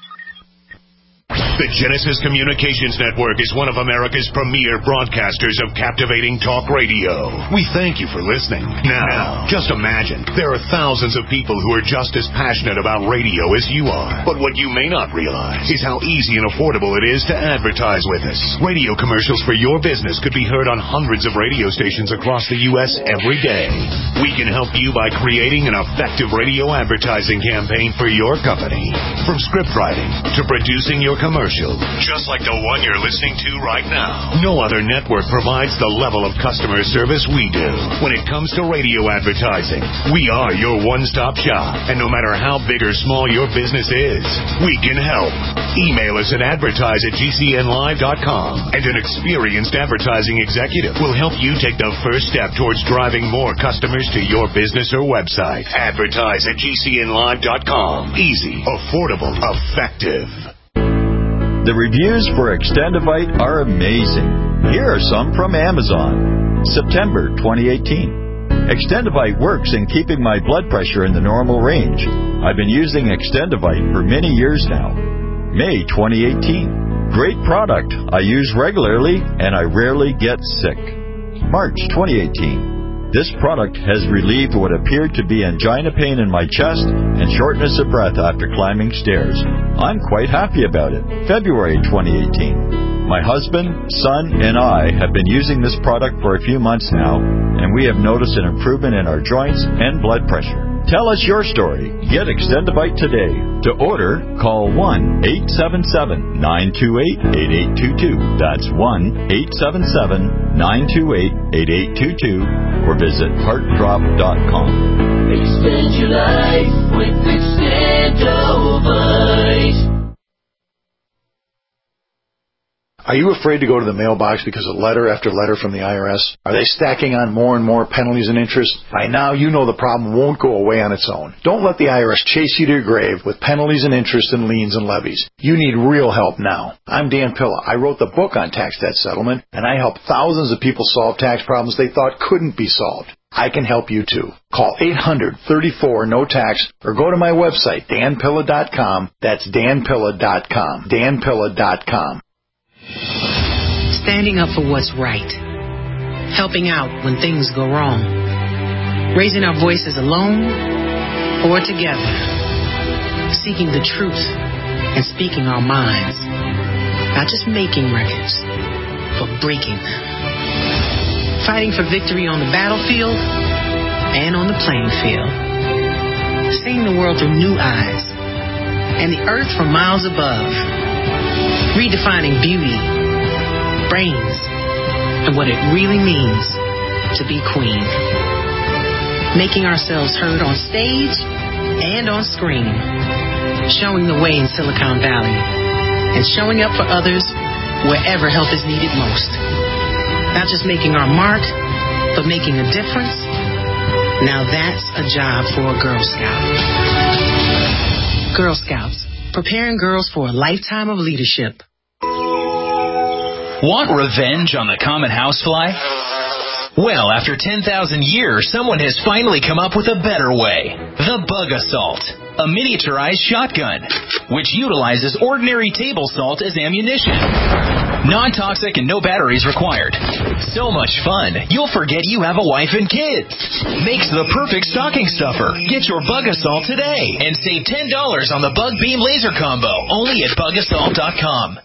The Genesis Communications Network is one of America's premier broadcasters of captivating talk radio. We thank you for listening. Now, just imagine, there are thousands of people who are just as passionate about radio as you are. But what you may not realize is how easy and affordable it is to advertise with us. Radio commercials for your business could be heard on hundreds of radio stations across the U S every day. We can help you by creating an effective radio advertising campaign for your company. From script writing to producing your commercials, commercial, just like the one you're listening to right now. No other network provides the level of customer service we do. When it comes to radio advertising, we are your one-stop shop. And no matter how big or small your business is, we can help. Email us at advertise at g c n live dot com, and an experienced advertising executive will help you take the first step towards driving more customers to your business or website. Advertise at g c n live dot com. Easy, affordable, effective. The reviews for Extendivite are amazing. Here are some from Amazon. September twenty eighteen. Extendivite works in keeping my blood pressure in the normal range. I've been using Extendivite for many years now. May twenty eighteen. Great product. I use regularly and I rarely get sick. March twenty eighteen. This product has relieved what appeared to be angina pain in my chest and shortness of breath after climbing stairs. I'm quite happy about it. February twenty eighteen. My husband, son, and I have been using this product for a few months now, and we have noticed an improvement in our joints and blood pressure. Tell us your story. Get Extendivite today. To order, call one eight seven seven, nine two eight, eight eight two two. That's one eight seven seven, nine two eight, eight eight two two, or visit heart drop dot com. Extend your life with Extendivite. Are you afraid to go to the mailbox because of letter after letter from the I R S? Are they stacking on more and more penalties and interest? By now, you know the problem won't go away on its own. Don't let the I R S chase you to your grave with penalties and interest and liens and levies. You need real help now. I'm Dan Pilla. I wrote the book on tax debt settlement, and I help thousands of people solve tax problems they thought couldn't be solved. I can help you too. Call eight hundred, thirty-four, no tax or go to my website, dan pilla dot com. That's dan pilla dot com. dan pilla dot com. Standing up for what's right. Helping out when things go wrong. Raising our voices alone or together. Seeking the truth and speaking our minds. Not just making records, but breaking them. Fighting for victory on the battlefield and on the playing field. Seeing the world through new eyes and the earth from miles above. Redefining beauty, brains, and what it really means to be queen. Making ourselves heard on stage and on screen. Showing the way in Silicon Valley. And showing up for others wherever help is needed most. Not just making our mark, but making a difference. Now that's a job for a Girl Scout. Girl Scouts. Preparing girls for a lifetime of leadership. Want revenge on the common housefly? Well, after ten thousand years, someone has finally come up with a better way. The Bug Assault, a miniaturized shotgun, which utilizes ordinary table salt as ammunition. Non-toxic and no batteries required. So much fun, you'll forget you have a wife and kids. Makes the perfect stocking stuffer. Get your Bug Assault today and save ten dollars on the Bug Beam Laser Combo, only at bug assault dot com.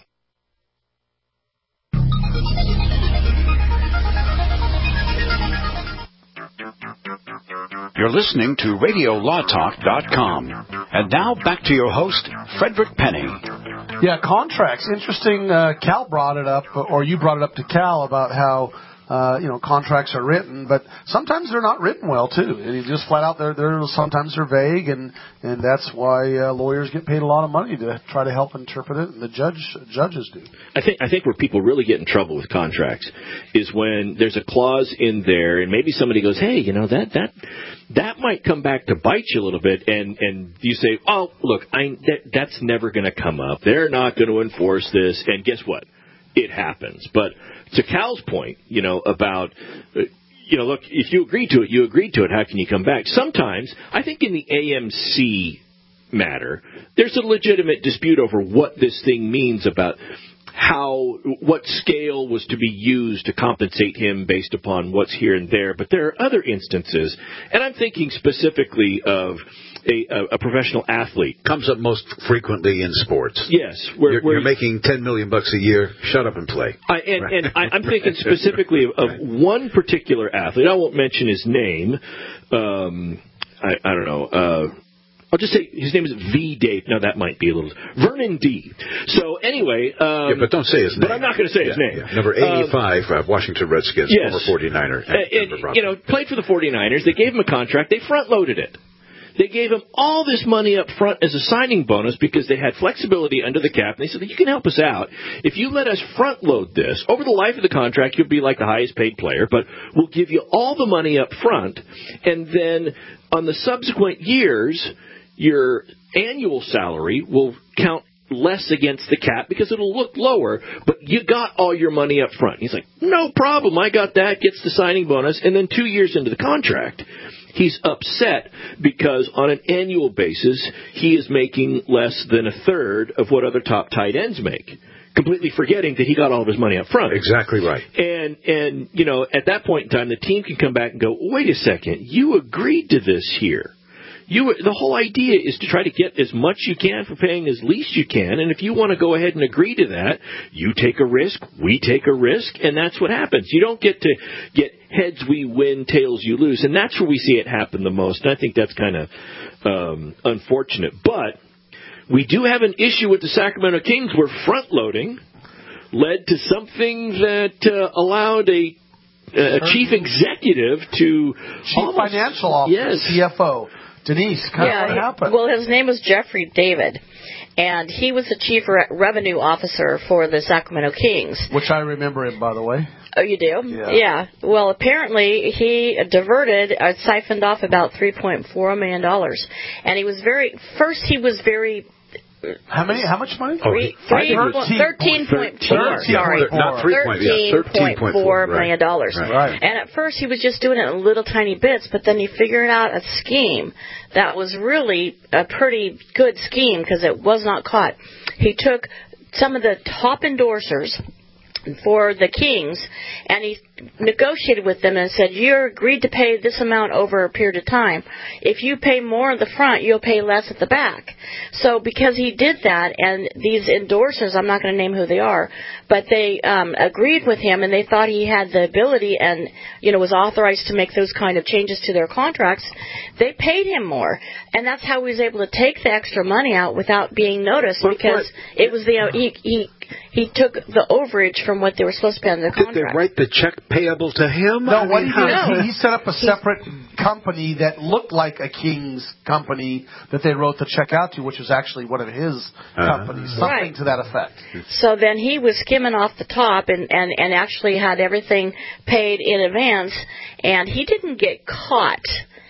You're listening to radio law talk dot com. And now back to your host, Frederick Penny. Yeah, contracts. Interesting. Uh, Cal brought it up, or you brought it up to Cal about how uh, you know contracts are written, but sometimes they're not written well too. And you just flat out they're, they're sometimes they're vague, and and that's why uh, lawyers get paid a lot of money to try to help interpret it, and the judge judges do. I think I think where people really get in trouble with contracts is when there's a clause in there, and maybe somebody goes, "Hey, you know that that." That might come back to bite you a little bit, and, and you say, oh, look, I, that, that's never going to come up. They're not going to enforce this, and guess what? It happens. But to Cal's point, you know, about, uh, you know, look, if you agreed to it, you agreed to it. How can you come back? Sometimes, I think in the A M C matter, there's a legitimate dispute over what this thing means about how, what scale was to be used to compensate him based upon what's here and there. But there are other instances, and I'm thinking specifically of a, a, a professional athlete. Comes up most frequently in sports. Yes. Where, you're, where you're making ten million bucks a year. Shut up and play. I, and right. and I, I'm thinking specifically of, of one particular athlete. I won't mention his name. Um, I, I don't know. Uh, I'll just say his name is V. Dave. No, that might be a little Vernon D. So anyway, um, yeah, but don't say his name. But I'm not going to say yeah, his name. Yeah. Number eighty-five, um, uh, Washington Redskins, yes. former forty-niner. And, and, you know, played for the forty-niners. They gave him a contract. They front-loaded it. They gave him all this money up front as a signing bonus because they had flexibility under the cap. And they said, you can help us out. If you let us front-load this, over the life of the contract, you'll be like the highest-paid player, but we'll give you all the money up front. And then on the subsequent years, your annual salary will count less against the cap because it'll look lower, but you got all your money up front. He's like, no problem. I got that. Gets the signing bonus. And then two years into the contract, he's upset because on an annual basis, he is making less than a third of what other top tight ends make, completely forgetting that he got all of his money up front. Exactly right. And, and you know, at that point in time, the team can come back and go, wait a second, you agreed to this here. You, the whole idea is to try to get as much you can for paying as least you can, and if you want to go ahead and agree to that, you take a risk, we take a risk, and that's what happens. You don't get to get heads we win, tails you lose, and that's where we see it happen the most, and I think that's kind of um, unfortunate. But we do have an issue with the Sacramento Kings where front-loading led to something that uh, allowed a, a chief executive to... Chief almost, financial officer, yes. C F O. Denise, kind yeah, of what happened? Well, his name was Jeffrey David, and he was the chief re- revenue officer for the Sacramento Kings. Which I remember him, by the way. Oh, you do? Yeah. yeah. Well, apparently he diverted, uh, siphoned off about three point four million dollars, and he was very. First, he was very. How many? How much money? Three, three, thirteen point four. Sorry, not three point. Thirteen point four million dollars. Right. And at first, he was just doing it in little tiny bits, but then he figured out a scheme that was really a pretty good scheme because it was not caught. He took some of the top endorsers for the Kings, and he negotiated with them and said, you're agreed to pay this amount over a period of time. If you pay more at the front, you'll pay less at the back. So because he did that, and these endorsers, I'm not going to name who they are, but they um, agreed with him, and they thought he had the ability and, you know, was authorized to make those kind of changes to their contracts, they paid him more. And that's how he was able to take the extra money out without being noticed, because it was the, uh, he, he, he took the overage from what they were supposed to pay on their contract. Did they write the check payable to him? No, I what mean, he did no. is he, he set up a separate company that looked like a King's company that they wrote the check out to, which was actually one of his uh-huh. companies, something right. to that effect. So then he was skimming off the top and, and, and actually had everything paid in advance, and he didn't get caught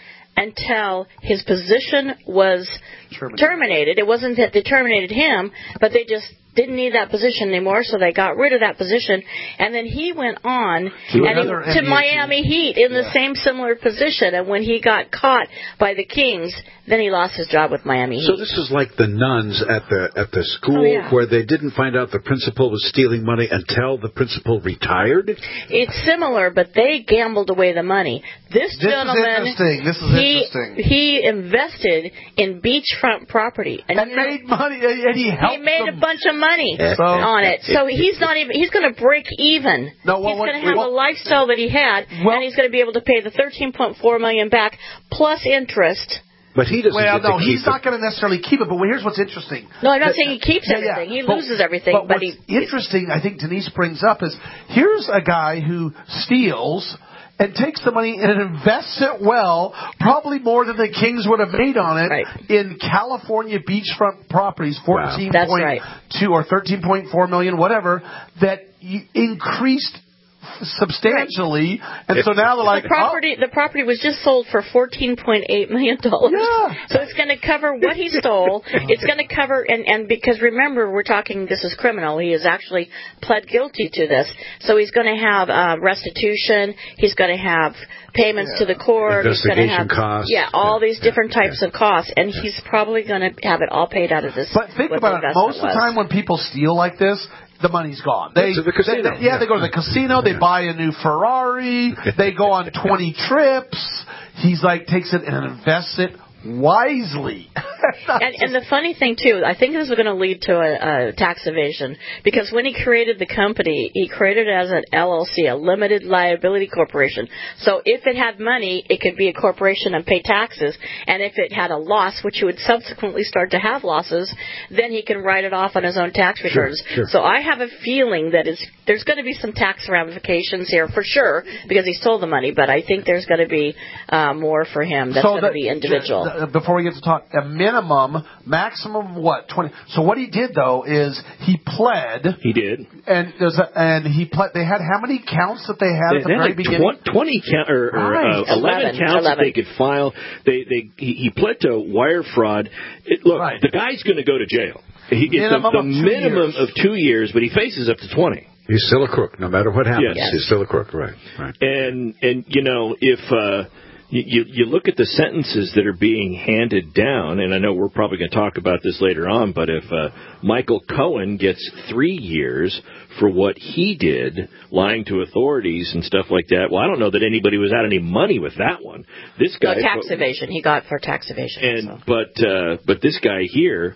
until his position was terminated. terminated. It wasn't that they terminated him, but they just didn't need that position anymore, so they got rid of that position. And then he went on to, and he, to Miami Heat in yeah. the same similar position. And when he got caught by the Kings, then he lost his job with Miami Heat. So this is like the nuns at the at the school oh, yeah. where they didn't find out the principal was stealing money until the principal retired? It's similar, but they gambled away the money. This, this gentleman, is interesting. This is he, interesting. He invested in beachfront property. And, and made money, and he helped He made them. a bunch of money so, on it. So he's not even, he's going to break even. No, well, he's going to what, have well, a lifestyle that he had, well, and he's going to be able to pay the thirteen point four million dollars back plus interest. But he doesn't Well, get no, to he's keep not going to necessarily keep it. But here's what's interesting. No, I'm not that, saying he keeps yeah, everything. Yeah. He but, loses everything. But, but what's he, interesting, I think Denise brings up, is here's a guy who steals and takes the money and invests it well, probably more than the Kings would have made on it, right. in California beachfront properties, fourteen wow. point two right. or thirteen point four million, whatever, that increased substantially, and so now they're like, the property. Oh. The property was just sold for fourteen point eight million dollars. Yeah. So it's going to cover what he stole. It's going to cover, and and because remember, we're talking. This is criminal. He has actually pled guilty to this, so he's going to have uh, restitution. He's going to have payments yeah. to the court. He's going to have costs. yeah, all these yeah. different types yeah. of costs, and he's probably going to have it all paid out of this. But think about it. Most of the time when people steal like this, the money's gone. They, to the casino. They, they, yeah, yeah, they go to the casino. They yeah. buy a new Ferrari. They go on twenty trips. He's like takes it and invests it wisely. and, and the funny thing, too, I think this is going to lead to a, a tax evasion, because when he created the company, he created it as an L L C, a limited liability corporation. So if it had money, it could be a corporation and pay taxes, and if it had a loss, which he would subsequently start to have losses, then he can write it off on his own tax returns. Sure, sure. So I have a feeling that it's, there's going to be some tax ramifications here for sure, because he stole the money, but I think there's going to be uh, more for him. That's so going to the, be individual. The, before we get to talk, a minimum, maximum, what, twenty? So what he did, though, is he pled. He did. And there's a, and he pled. They had how many counts that they had They at the had very like beginning? tw- twenty count, or, or Right. uh, eleven, eleven counts eleven. that they could file. They, they, he, he pled to wire fraud. It, look, Right. the guy's going to go to jail. He, it's Minimum the, of the two minimum years. of two years, but he faces up to twenty. He's still a crook, no matter what happens. Yes. He's still a crook, right? Right. And and you know, if uh, you you look at the sentences that are being handed down, and I know we're probably going to talk about this later on, but if uh, Michael Cohen gets three years for what he did, lying to authorities and stuff like that, well, I don't know that anybody was out any money with that one. This guy, No, tax evasion. He got for tax evasion. and so. but uh, but this guy here,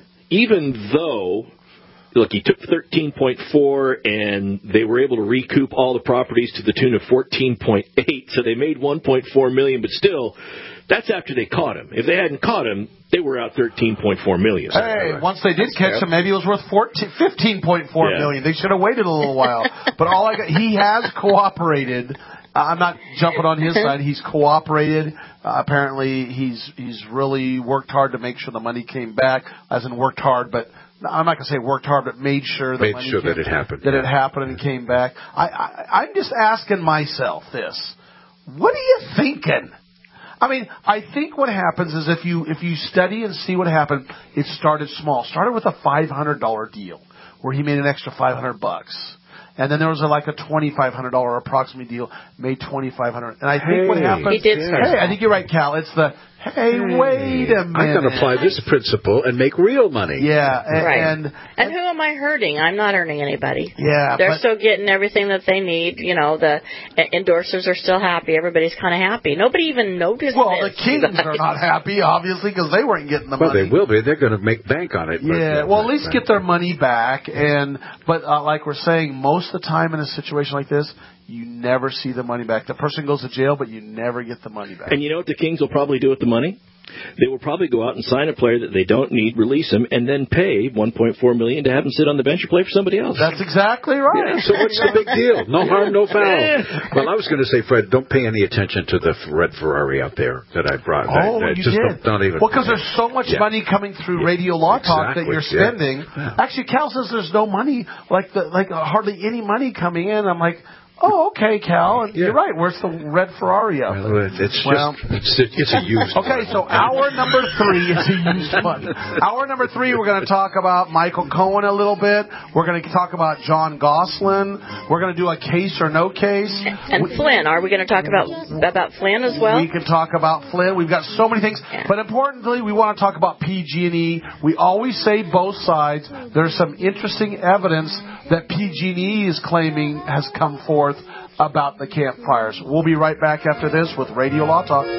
even though. Look, he took thirteen point four, and they were able to recoup all the properties to the tune of fourteen point eight, so they made one point four million dollars, but still, that's after they caught him. If they hadn't caught him, they were out thirteen point four million dollars. Hey, once they did catch him, maybe it was worth fourteen, fifteen point four Yeah. million. They should have waited a little while. But all I got, he has cooperated. Uh, I'm not jumping on his side. He's cooperated. Uh, apparently, he's he's really worked hard to make sure the money came back. As in, worked hard, but I'm not going to say worked hard, but made sure the Made money sure came, that it happened. That it happened and came back. I, I I'm just asking myself this: what are you thinking? I mean, I think what happens is if you if you study and see what happened, it started small. Started with a five hundred dollar deal where he made an extra five hundred bucks. And then there was a, like a twenty-five hundred dollars approximate deal, made twenty-five hundred dollars. And I think Hey, what happened... He did start Hey, I think you're right, Cal. It's the, hey, wait a minute. I'm going to apply this principle and make real money. Yeah. And, Right. and, And who am I hurting? I'm not hurting anybody. yeah. They're but, still getting everything that they need. You know, the endorsers are still happy. Everybody's kind of happy. Nobody even noticed well, this. the Kings are not happy, obviously, because they weren't getting the Well, money. they will be. They're going to make bank on it. but, Yeah, uh, well, at least but- get their money back. And but uh, like we're saying, most of the time in a situation like this, you never see the money back. The person goes to jail, but you never get the money back. And you know what the Kings will probably do with the money? They will probably go out and sign a player that they don't need, release him, and then pay one point four million dollars to have him sit on the bench or play for somebody else. That's exactly right. Yeah, so what's the big deal? No harm, no foul. Yeah. Well, I was going to say, Fred, don't pay any attention to the red Ferrari out there that I brought. Oh, I, I you just did. Don't, don't even. Well, because there's so much Yeah. money coming through Radio Law Talk that Exactly, you're yeah. spending. Yeah. Actually, Cal says there's no money, like the like uh, hardly any money coming in. I'm like, oh, okay, Cal. And Yeah. you're right. Where's the red Ferrari out there? Well, it- it's Well- just it's, it's a used. Okay, so hour number three is a used one. Hour number three, we're going to talk about Michael Cohen a little bit. We're going to talk about John Gosselin. We're going to do a case or no case. And We- Flynn, are we going to talk about about Flynn as well? We can talk about Flynn. We've got so many things. Yeah. But importantly, we want to talk about P G and E. We always say both sides. There's some interesting evidence that P G and E is claiming has come forth about the campfires. We'll be right back after this with Radio Law Talk.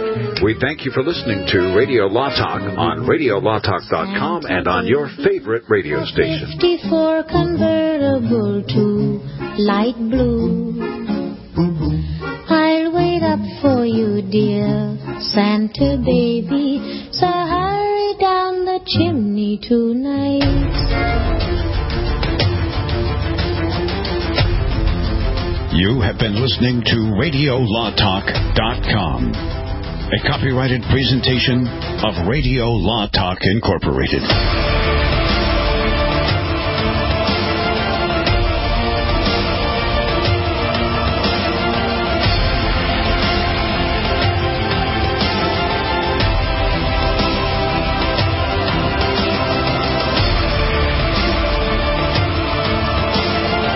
We thank you for listening to Radio Law Talk on radio law talk dot com and on your favorite radio station. fifty-four convertible to light blue. I'll wait up for you, dear Santa baby. So hurry down the chimney tonight. You have been listening to radio law talk dot com, a copyrighted presentation of Radio Law Talk Incorporated.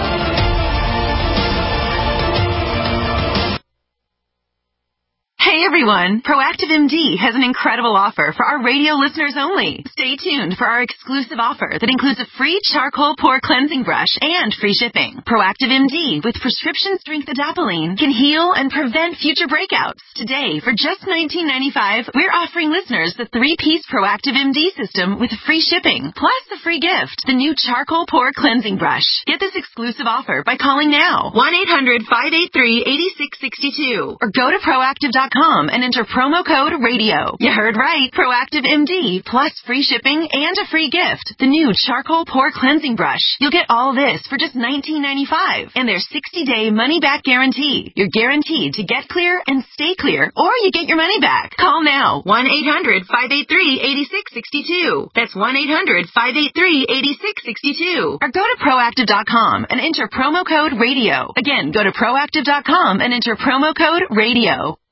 Hey, everyone. Proactive M D has an incredible offer for our radio listeners only. Stay tuned for our exclusive offer that includes a free charcoal pore cleansing brush and free shipping. Proactive M D with prescription strength adapalene can heal and prevent future breakouts. Today, for just nineteen ninety-five dollars, we're offering listeners the three-piece Proactive M D system with free shipping, plus the free gift, the new charcoal pore cleansing brush. Get this exclusive offer by calling now, one eight hundred, five eight three, eight six six two, or go to proactive dot com and enter promo code radio. You heard right, Proactive M D, plus free shipping and a free gift, the new charcoal pore cleansing brush. You'll get all this for just nineteen ninety-five dollars, and their sixty-day money-back guarantee. You're guaranteed to get clear and stay clear, or you get your money back. Call now, one eight hundred, five eight three, eight six six two. That's one eight hundred, five eight three, eight six six two. Or go to proactive dot com and enter promo code radio. Again, go to proactive dot com and enter promo code radio.